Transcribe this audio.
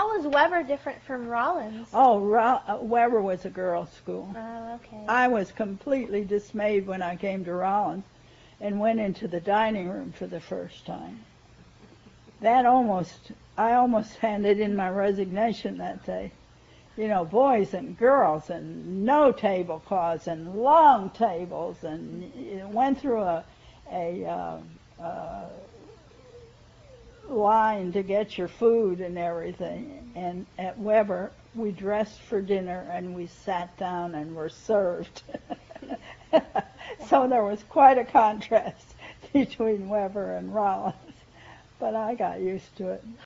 was Weber different from Rollins? Oh, Weber was a girls' school. Oh, okay. I was completely dismayed when I came to Rollins and went into the dining room for the first time. I almost handed in my resignation that day. You know, boys and girls and no tablecloths and long tables, and went through a line to get your food and everything. And at Weber, we dressed for dinner and we sat down and were served. So there was quite a contrast between Weber and Rollins, but I got used to it.